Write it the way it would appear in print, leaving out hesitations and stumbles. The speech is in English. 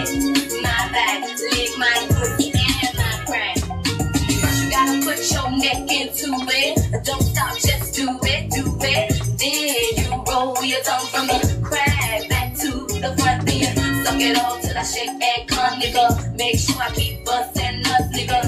my back, lick my pussy and my crack. First you gotta put your neck into it. Don't stop, just do it, do it. Then you roll your tongue from the crack back to the front. Then suck it all till I shake and come, nigga. Make sure I keep busting nuts, nigga.